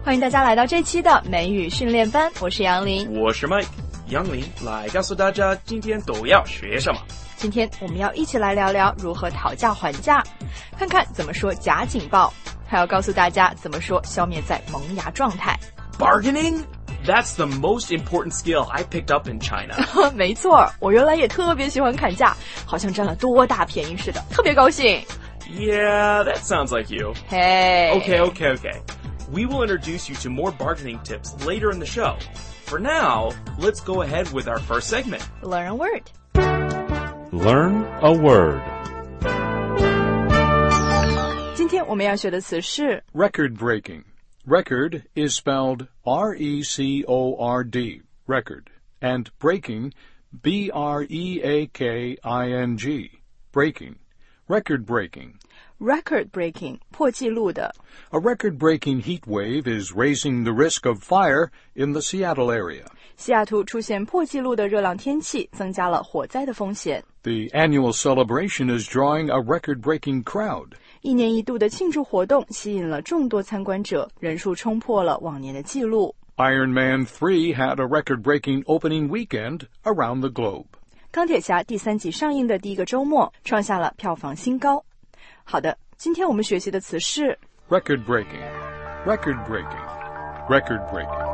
欢迎大家来到这期的美语训练班，我是杨林， 我是 Mike。杨林来告诉大家今天都要学什么。 今天我们要一起来聊聊如何讨价还价，看看怎么说假警报，还要告诉大家怎么说消灭在萌芽状态。 Bargaining? That's the most important skill I picked up in China. 没错，我原来也特别喜欢砍价，好像占了多大便宜似的，特别高兴。 Yeah, that sounds like you. Hey. Okay. We will introduce you to more bargaining tips later in the show. For now, let's go ahead with our first segment. Learn a word. Learn a word. 今天我们要学的词是 Record-breaking. Record is spelled R-E-C-O-R-D, record, and breaking, B-R-E-A-K-I-N-G, breaking, record-breaking. record-breaking, 破纪录的。 A record-breaking heat wave is raising the risk of fire in the Seattle area. 西雅图出现破纪录的热浪天气，增加了火灾的风险。 The annual celebration is drawing a record-breaking crowd. 一年一度的庆祝活动吸引了众多参观者，人数冲破了往年的纪录。 Iron Man 3 had a record-breaking opening weekend around the globe. 钢铁侠第3集上映的第一个周末，创下了票房新高。好的，今天我们学习的词是 Record-breaking, record-breaking, record-breaking.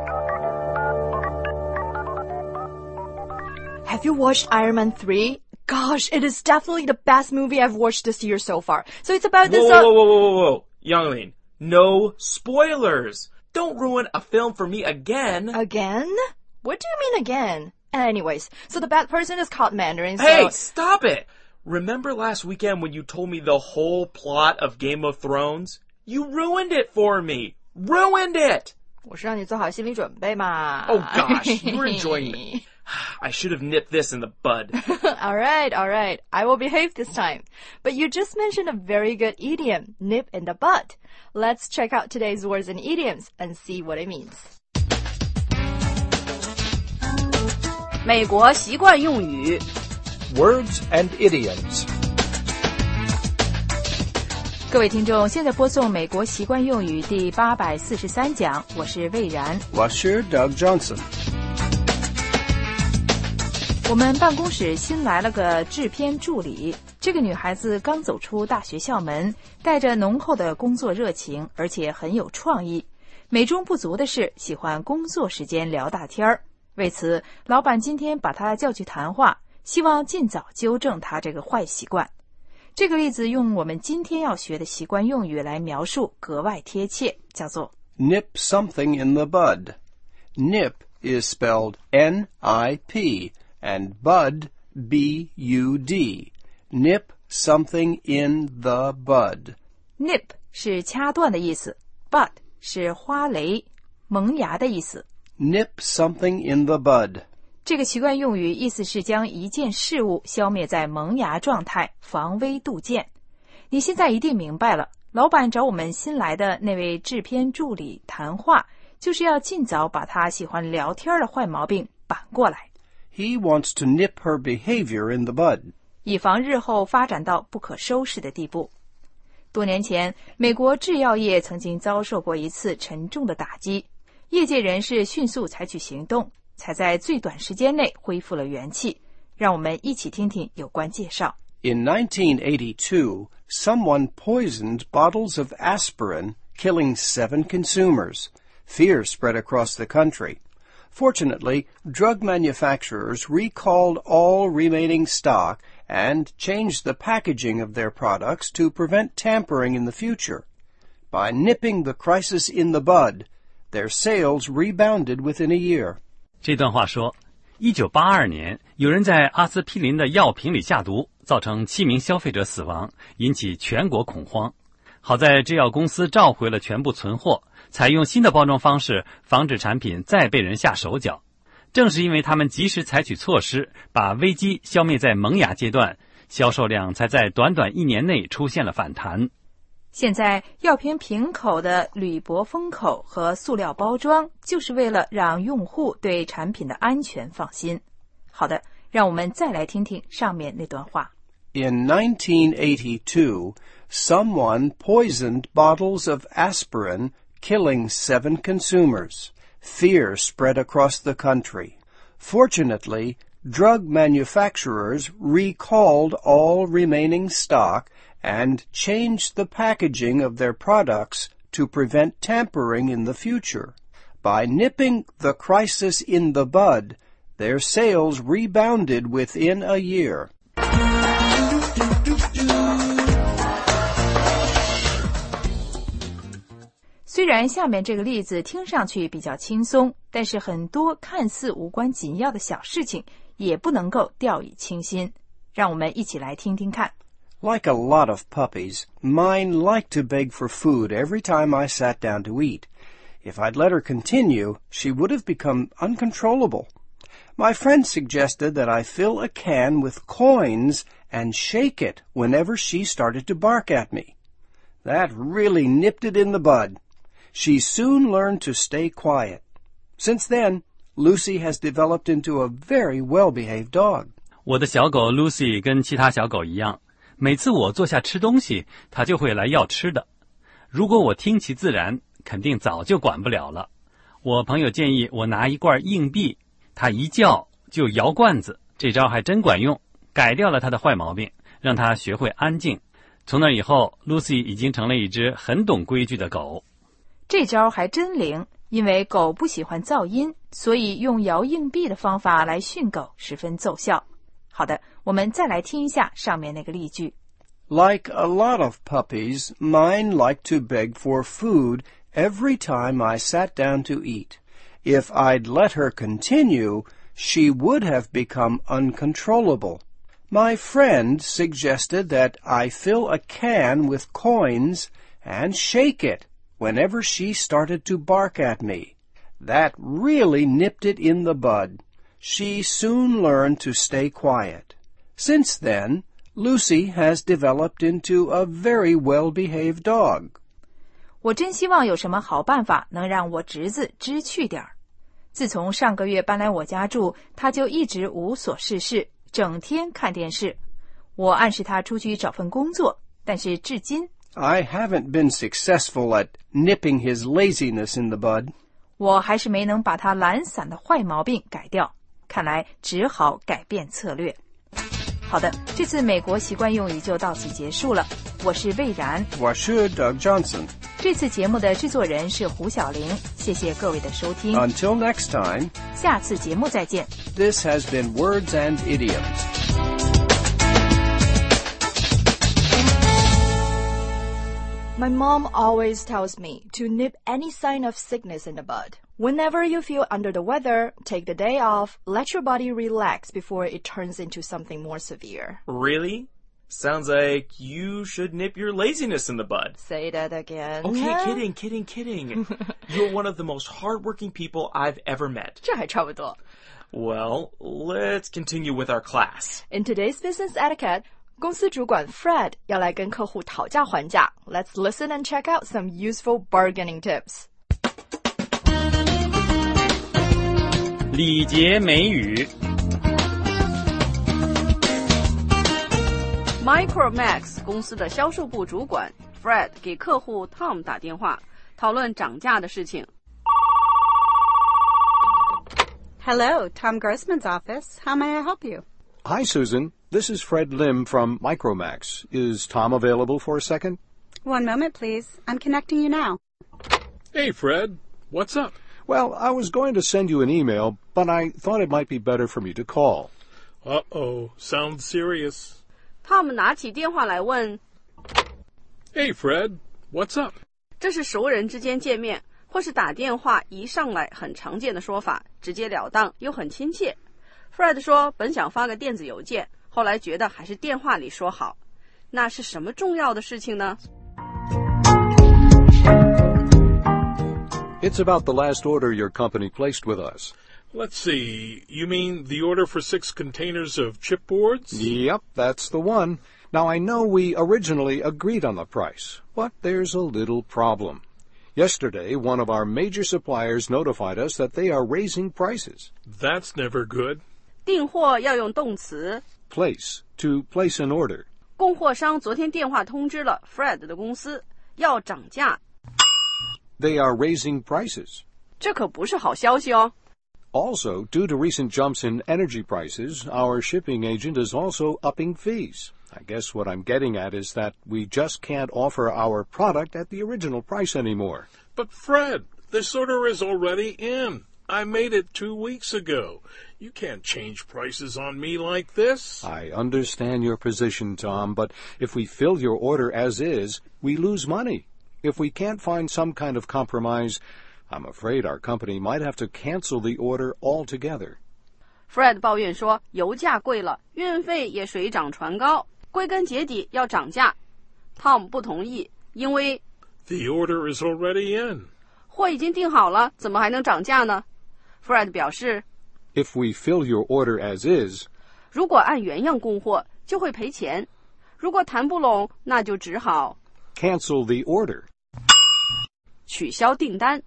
Have you watched Iron Man 3? Gosh, it is definitely the best movie I've watched this year so far. So it's about this... Whoa. Youngling, no spoilers. Don't ruin a film for me again. Again? What do you mean again? Anyways, so the bad person is called Mandarin, so... Hey, stop it! Remember last weekend when you told me the whole plot of Game of Thrones? You ruined it for me. Ruined it! 我是让你做好心理准备嘛。 Oh gosh, you're enjoying me. I should have nipped this in the bud. All right. I will behave this time. But you just mentioned a very good idiom, nip in the bud. Let's check out today's words and idioms and see what it means. 美国习惯用语 Words and idioms. 各位听众，现在播送美国习惯用语第843讲，我是魏然。 我是 Doug Johnson. 我们办公室新来了个制片助理，这个女孩子刚走出大学校门，带着浓厚的工作热情，而且很有创意。美中不足的是，喜欢工作时间聊大天儿。为此，老板今天把她叫去谈话，希望尽早纠正她这个坏习惯。这个例子用我们今天要学的习惯用语来描述，格外贴切，叫做 Nip something in the bud. Nip is spelled N-I-P, and bud, B-U-D. Nip something in the bud. Nip 是掐断的意思， bud 是花蕾、萌芽的意思。 Nip something in the bud. 这个习惯用语意思是将一件事物消灭在萌芽状态，防微杜渐。你现在一定明白了，老板找我们新来的那位制片助理谈话，就是要尽早把他喜欢聊天的坏毛病扳过来。 He wants to nip her behavior in the bud. 以防日后发展到不可收拾的地步。多年前，美国制药业曾经遭受过一次沉重的打击，业界人士迅速采取行动，才在最短时间内恢复了元气。让我们一起听听有关介绍。 In 1982, someone poisoned bottles of aspirin, killing 7 consumers. Fear spread across the country. Fortunately, drug manufacturers recalled all remaining stock and changed the packaging of their products to prevent tampering in the future. By nipping the crisis in the bud, their sales rebounded within a year. 这段话说，1982年，有人在阿司匹林的药瓶里下毒，造成7名消费者死亡，引起全国恐慌。好在制药公司召回了全部存货，采用新的包装方式，防止产品再被人下手脚。正是因为他们及时采取措施，把危机消灭在萌芽阶段，销售量才在短短1年内出现了反弹。 现在药瓶瓶口的铝箔封口和塑料包装，就是为了让用户对产品的安全放心。好的，让我们再来听听上面那段话。 In 1982, someone poisoned bottles of aspirin, killing 7 consumers. Fear spread across the country. Fortunately, drug manufacturers recalled all remaining stock and changed the packaging of their products to prevent tampering in the future. By nipping the crisis in the bud, their sales rebounded within a year. 虽然下面这个例子听上去比较轻松，但是很多看似无关紧要的小事情也不能够掉以轻心。让我们一起来听听看。 Like a lot of puppies, mine liked to beg for food every time I sat down to eat. If I'd let her continue, she would have become uncontrollable. My friend suggested that I fill a can with coins and shake it whenever she started to bark at me. That really nipped it in the bud. She soon learned to stay quiet. Since then, Lucy has developed into a very well-behaved dog. 我的小狗 Lucy 跟其他小狗一样，每次我坐下吃东西，它就会来要吃的。如果我听其自然，肯定早就管不了了。我朋友建议我拿一罐硬币，它一叫就摇罐子，这招还真管用，改掉了它的坏毛病，让它学会安静。从那以后 Lucy 已经成了一只很懂规矩的狗。 这招还真灵，因为狗不喜欢噪音，所以用摇硬币的方法来训狗十分奏效。好的，我们再来听一下上面那个例句。 Like a lot of puppies, mine like to beg for food every time I sat down to eat. If I'd let her continue, she would have become uncontrollable. My friend suggested that I fill a can with coins and shake it whenever she started to bark at me. That really nipped it in the bud. She soon learned to stay quiet. Since then, Lucy has developed into a very well-behaved dog. 我真希望有什么好办法能让我侄子知趣点儿。自从上个月搬来我家住，他就一直无所事事，整天看电视。我暗示他出去找份工作，但是至今 I haven't been successful at nipping his laziness in the bud. 我还是没能把他懒散的坏毛病改掉，看来只好改变策略。好的，这次美国习惯用语就到此结束了。我是魏然， 我是 Doug Johnson. 这次节目的制作人是胡小玲，谢谢各位的收听。 Until next time, 下次节目再见。 this has been Words and Idioms. My mom always tells me to nip any sign of sickness in the bud. Whenever you feel under the weather, take the day off, let your body relax before it turns into something more severe. Really? Sounds like you should nip your laziness in the bud. Say that again. Okay, kidding. You're one of the most hardworking people I've ever met. 这还差不多。 Well, let's continue with our class. In today's business etiquette, 公司主管 Fred 要来跟客户讨价还价。Let's listen and check out some useful bargaining tips. 礼节美语。 Micromax 公司的销售部主管 Fred 给客户 Tom 打电话，讨论涨价的事情。 Hello, Tom Grossman's office. How may I help you? Hi, Susan. This is Fred Lim from Micromax. Is Tom available for a second? One moment, please. I'm connecting you now. Hey, Fred. What's up? Well, I was going to send you an email, but I thought it might be better for me to call. Uh-oh. Sounds serious. Tom 拿起电话来问 Hey, Fred. What's up? 这是熟人之间见面或是打电话一上来很常见的说法，直截了当又很亲切。 Fred 说本想发个电子邮件，后来觉得还是电话里说好。那是什么重要的事情呢？ It's about the last order your company placed with us. Let's see. You mean the order for 6 containers of chipboards? Yep, that's the one. Now, I know we originally agreed on the price, but there's a little problem. Yesterday, one of our major suppliers notified us that they are raising prices. That's never good. 订货要用动词 Place, to place an order. 供货商昨天电话通知了 Fred 的公司要涨价。 they are raising prices. 这可不是好消息哦。 Also, due to recent jumps in energy prices, our shipping agent is also upping fees. I guess what I'm getting at is that we just can't offer our product at the original price anymore. But Fred, this order is already in. I made it 2 weeks ago. You can't change prices on me like this. I understand your position, Tom, but if we fill your order as is, we lose money. If we can't find some kind of compromise, I'm afraid our company might have to cancel the order altogether. Fred 抱怨说，油价贵了，运费也水涨船高，归根结底要涨价。Tom 不同意，因为 The order is already in. 货已经订好了，怎么还能涨价呢？ Fred 表示 If we fill your order as is, 如果按原样供货，就会赔钱。如果谈不拢，那就只好 cancel the order. 取消订单。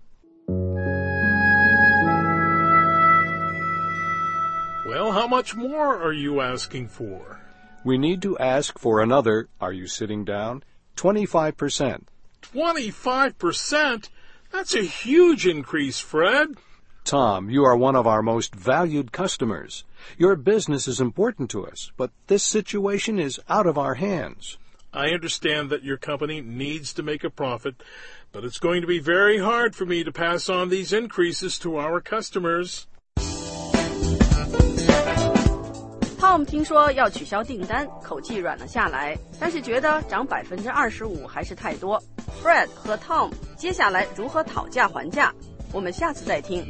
Well, how much more are you asking for? We need to ask for another, are you sitting down, 25%. 25%? That's a huge increase, Fred. Tom, you are one of our most valued customers. Your business is important to us, but this situation is out of our hands. I understand that your company needs to make a profit, but it's going to be very hard for me to pass on these increases to our customers. Tom 听说要取消订单，口气软了下来，但是觉得涨25%还是太多。Fred 和 Tom 接下来如何讨价还价？我们下次再听。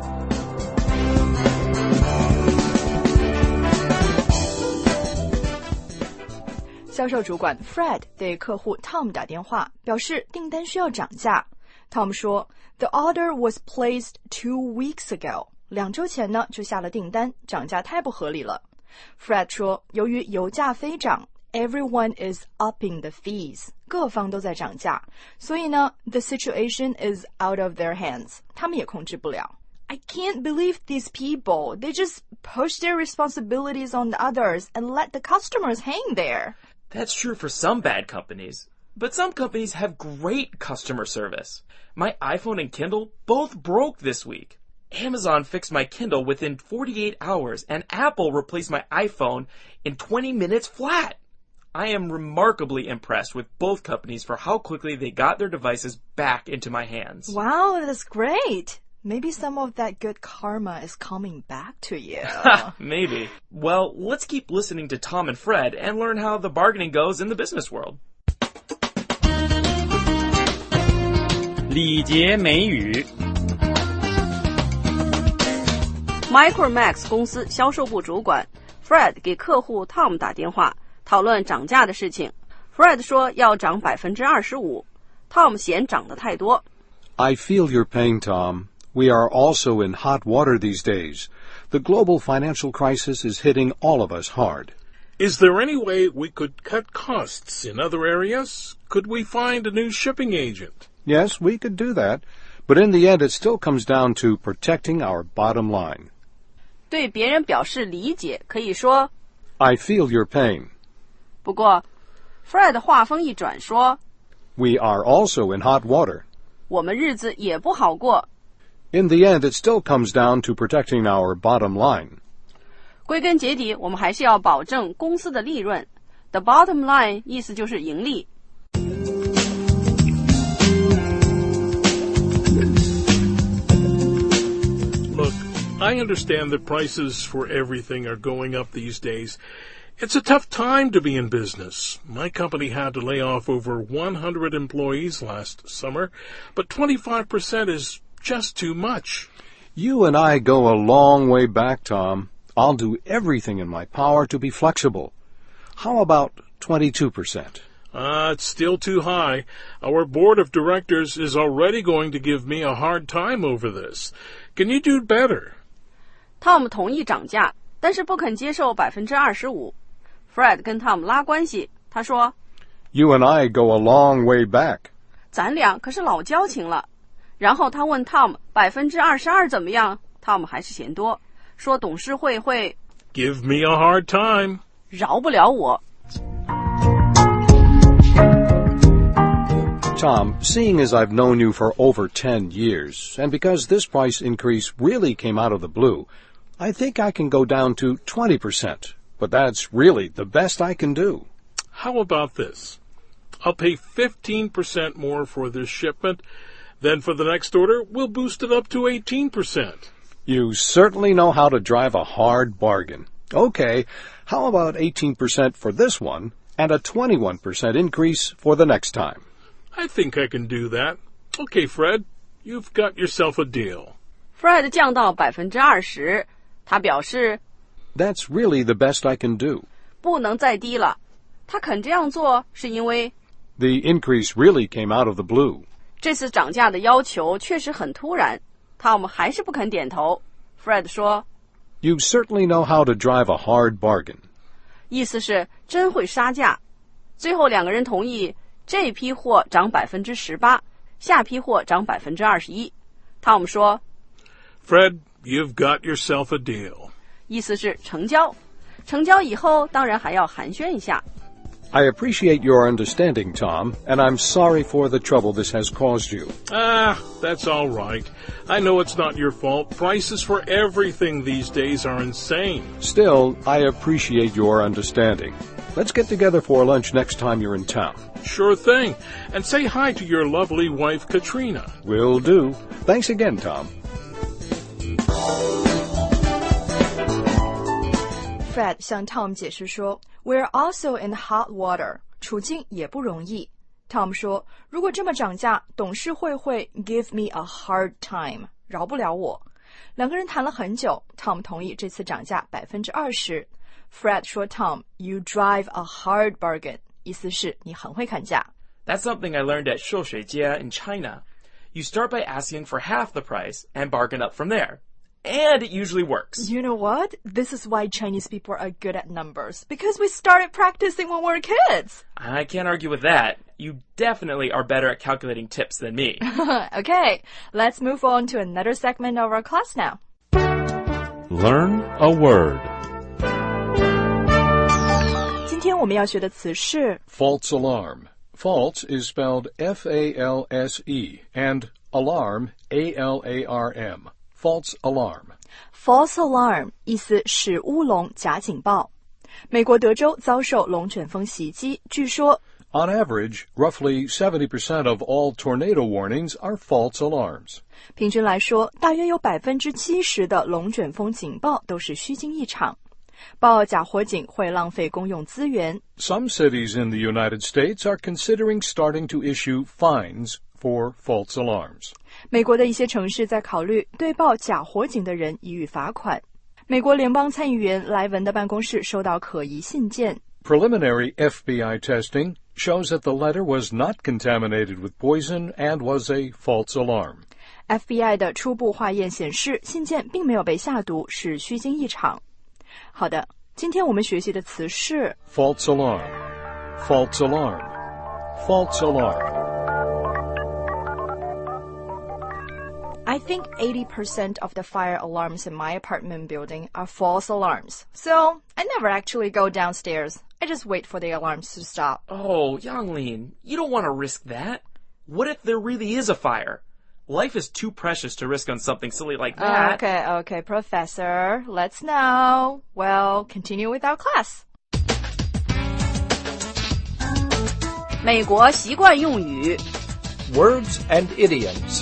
销售主管 Fred 对客户 Tom 打电话，表示订单需要涨价。Tom 说 The order was placed 2 weeks ago. 2周前呢就下了订单，涨价太不合理了。Fred 说由于油价飞涨 Everyone is upping the fees. 各方都在涨价，所以呢 The situation is out of their hands. 他们也控制不了。I can't believe these people. They just push their responsibilities on the others and let the customers hang there. That's true for some bad companies, but some companies have great customer service. My iPhone and Kindle both broke this week. Amazon fixed my Kindle within 48 hours, and Apple replaced my iPhone in 20 minutes flat. I am remarkably impressed with both companies for how quickly they got their devices back into my hands. Wow, that's great. Maybe some of that good karma is coming back to you. Maybe. Well, let's keep listening to Tom and Fred and learn how the bargaining goes in the business world. 礼节美语 Micromax 公司销售部主管 Fred 给客户 Tom 打电话，讨论涨价的事情。Fred 说要涨25%， Tom 嫌涨得太多。 I feel your pain, Tom. We are also in hot water these days. The global financial crisis is hitting all of us hard. Is there any way we could cut costs in other areas? Could we find a new shipping agent? Yes, we could do that. But in the end, it still comes down to protecting our bottom line. 对别人表示理解，可以说 I feel your pain. 不过 Fred 话锋一转说 We are also in hot water. 我们日子也不好过。 In the end, it still comes down to protecting our bottom line. 归根结底，我们还是要保证公司的利润。The bottom line 意思就是盈利。 Look, I understand that prices for everything are going up these days. It's a tough time to be in business. My company had to lay off over 100 employees last summer, but 25% is just too much. You and I go a long way back, Tom. I'll do everything in my power to be flexible. How about 22%? It's still too high. Our board of directors is already going to give me a hard time over this. Can you do better? Tom 同意涨价，但是不肯接受25%。Fred 跟 Tom 拉关系，他说 You and I go a long way back. 咱俩可是老交情了。然后他问 Tom 22%怎么样 ，Tom 还是嫌多，说董事会会 Give me a hard time. 饶不了我。 Tom, seeing as I've known you for over 10 years, and because this price increase really came out of the blue, I think I can go down to 20%, but that's really the best I can do. How about this? I'll pay 15% more for this shipment. Then for the next order, we'll boost it up to 18%. You certainly know how to drive a hard bargain. Okay, how about 18% for this one and a 21% increase for the next time? I think I can do that. Okay, Fred, you've got yourself a deal. Fred 降到20%，他表示 That's really the best I can do. 不能再低了。他肯这样做是因为 The increase really came out of the blue. 这次涨价的要求确实很突然。Tom 还是不肯点头。Fred 说 You certainly know how to drive a hard bargain. 意思是真会杀价。最后两个人同意这批货涨18%，下批货涨21%。Tom 说 Fred, you've got yourself a deal. 意思是成交。成交以后当然还要寒暄一下。 I appreciate your understanding, Tom, and I'm sorry for the trouble this has caused you. That's all right. I know it's not your fault. Prices for everything these days are insane. Still, I appreciate your understanding. Let's get together for lunch next time you're in town. Sure thing. And say hi to your lovely wife, Katrina. Will do. Thanks again, Tom. Fred 向 Tom 解释说 We're also in hot water. 处境也不容易。Tom 说如果这么涨价，董事会会 give me a hard time. 饶不了我。两个人谈了很久 Tom 同意这次涨价20%。Fred 说 Tom, you drive a hard bargain. 意思是你很会砍价。 That's something I learned at 秀水街 in China. You start by asking for half the price and bargain up from there. And it usually works. You know what? This is why Chinese people are good at numbers. Because we started practicing when we were kids. I can't argue with that. You definitely are better at calculating tips than me. Okay, let's move on to another segment of our class now. Learn a word. 今天我们要学的词是 False alarm. False is spelled F-A-L-S-E and alarm, A-L-A-R-M. False alarm. False alarm 意思是乌龙假警报。美国德州遭受龙卷风袭击，据说 On average, roughly 70% of all tornado warnings are false alarms. 平均来说，大约有70%的龙卷风警报都是虚惊一场。报假火警会浪费公用资源。 Some cities in the United States are considering starting to issue fines for false alarms. 美国的一些城市在考虑对报假火警的人予以罚款。美国联邦参议员莱文的办公室收到可疑信件。 Preliminary FBI testing shows that the letter was not contaminated with poison and was a false alarm. FBI 的初步化验显示，信件并没有被下毒，是虚惊一场。好的，今天我们学习的词是 False alarm. False alarm. False alarm. I think 80% of the fire alarms in my apartment building are false alarms. So, I never actually go downstairs. I just wait for the alarms to stop. Oh, Yanglin, you don't want to risk that. What if there really is a fire? Life is too precious to risk on something silly like that. Okay, Professor. Let's now, continue with our class. 美国习惯用语 Words and idioms.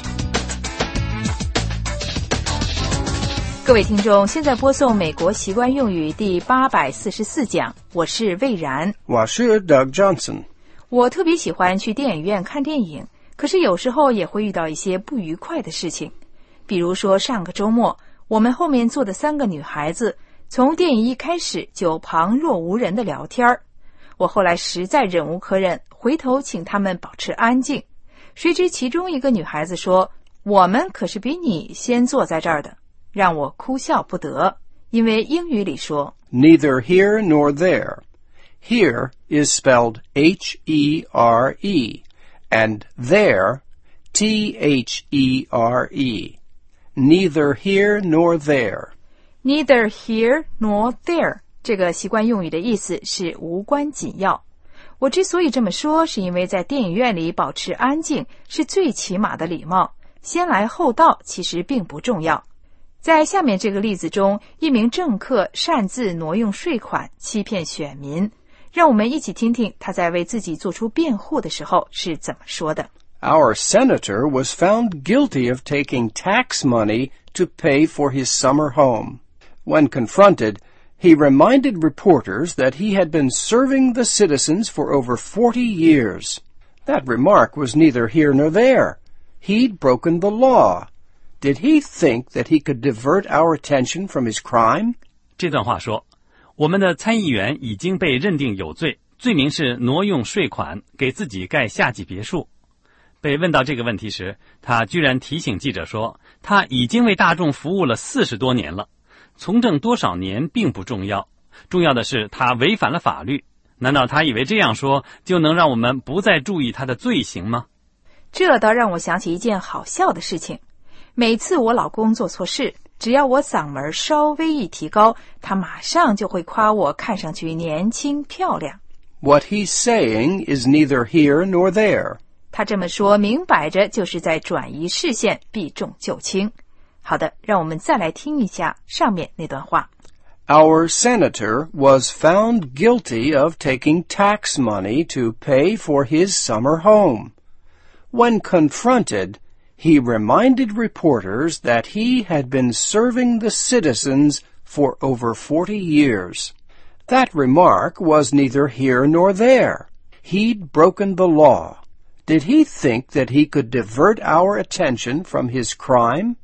各位听众，现在播送美国习惯用语第844讲，我是魏然。 我是 Doug Johnson. 我特别喜欢去电影院看电影，可是有时候也会遇到一些不愉快的事情。比如说上个周末，我们后面坐的3个女孩子，从电影一开始就旁若无人的聊天。我后来实在忍无可忍，回头请她们保持安静。谁知其中一个女孩子说：“我们可是比你先坐在这儿的。”让我哭笑不得，因为英语里说 Neither here nor there. Here is spelled H-E-R-E, and there, T-H-E-R-E. Neither here nor there. Neither here nor there. 这个习惯用语的意思是无关紧要。 我之所以这么说，是因为在电影院里保持安静是最起码的礼貌，先来后到其实并不重要。在下面这个例子中，一名政客擅自挪用税款欺骗选民，让我们一起听听他在为自己做出辩护的时候是怎么说的。 Our senator was found guilty of taking tax money to pay for his summer home. When confronted, he reminded reporters that he had been serving the citizens for over 40 years. That remark was neither here nor there. He'd broken the law. Did he think that he could divert our attention from his crime? 这段话说，我们的参议员已经被认定有罪，罪名是挪用税款给自己盖夏季别墅。被问到这个问题时，他居然提醒记者说，他已经为大众服务了40多年了，从政多少年并不重要，重要的是他违反了法律。难道他以为这样说就能让我们不再注意他的罪行吗？ 这倒让我想起一件好笑的事情。每次我老公做错事，只要我嗓门稍微一提高，他马上就会夸我看上去年轻漂亮。 What he's saying is neither here nor there. 他这么说明摆着就是在转移视线，避重就轻。好的，让我们再来听一下上面那段话。 Our senator was found guilty of taking tax money to pay for his summer home. When confronted, he reminded reporters that he had been serving the citizens for over 40 years. That remark was neither here nor there. He'd broken the law. Did he think that he could divert our attention from his crime?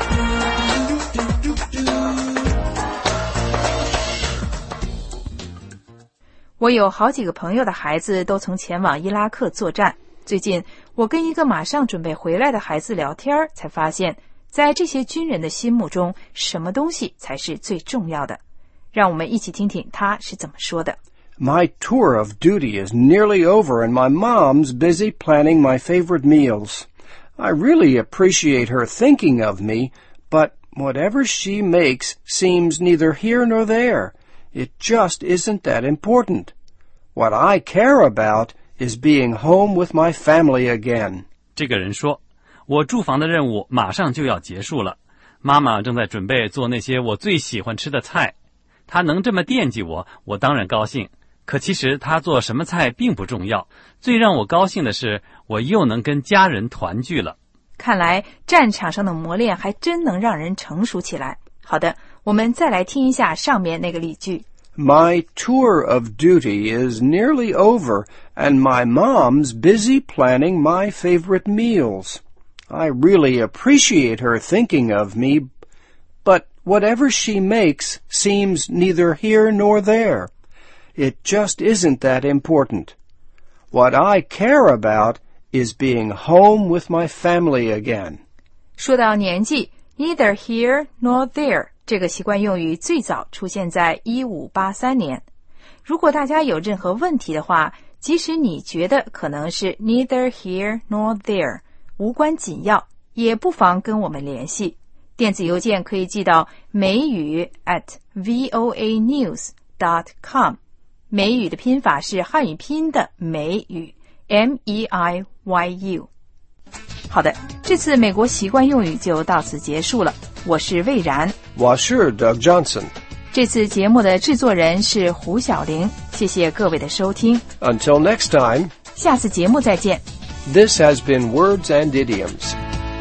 我有好几个朋友的孩子都曾前往伊拉克作战。最近我跟一个马上准备回来的孩子聊天，才发现在这些军人的心目中，什么东西才是最重要的。让我们一起听听他是怎么说的。 My tour of duty is nearly over and my mom's busy planning my favorite meals. I really appreciate her thinking of me, but whatever she makes seems neither here nor there. It just isn't that important. What I care about is being home with my family again. 这个人说，我驻防的任务马上就要结束了，妈妈正在准备做那些我最喜欢吃的菜。她能这么惦记我，我当然高兴。可其实她做什么菜并不重要，最让我高兴的是，我又能跟家人团聚了。 看来战场上的磨练还真能让人成熟起来。好的，我们再来听一下上面那个例句。 My tour of duty is nearly over, and my mom's busy planning my favorite meals. I really appreciate her thinking of me, but whatever she makes seems neither here nor there. It just isn't that important. What I care about is being home with my family again. 说到年纪 ，neither here nor there 这个习惯用语最早出现在1583年。如果大家有任何问题的话，即使你觉得可能是 neither here nor there 无关紧要，也不妨跟我们联系。电子邮件可以寄到美语 @voanews.com。美语的拼法是汉语拼的美语 MEIYU。好的，这次美国习惯用语就到此结束了。我是魏然， 我是 Doug Johnson。 这次节目的制作人是胡小玲，谢谢各位的收听。 Until next time, 下次节目再见。 This has been Words and Idioms.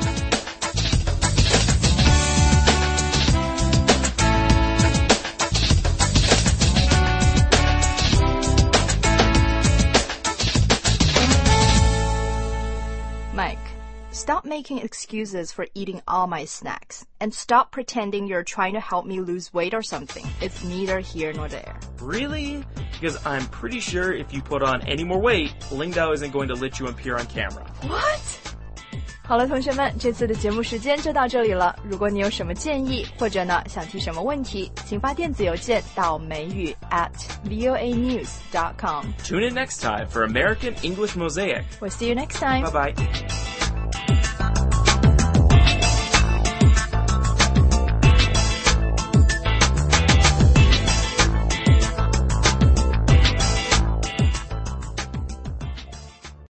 Stop making excuses for eating all my snacks. And stop pretending you're trying to help me lose weight or something. It's neither here nor there. Really? Because I'm pretty sure if you put on any more weight, Lingdao isn't going to let you appear on camera. What? 好了，同学们，这次的节目时间就到这里了。如果你有什么建议，或者呢想提什么问题，请发电子邮件到美语@voanews.com. Tune in next time for American English Mosaic. We'll see you next time. Bye-bye.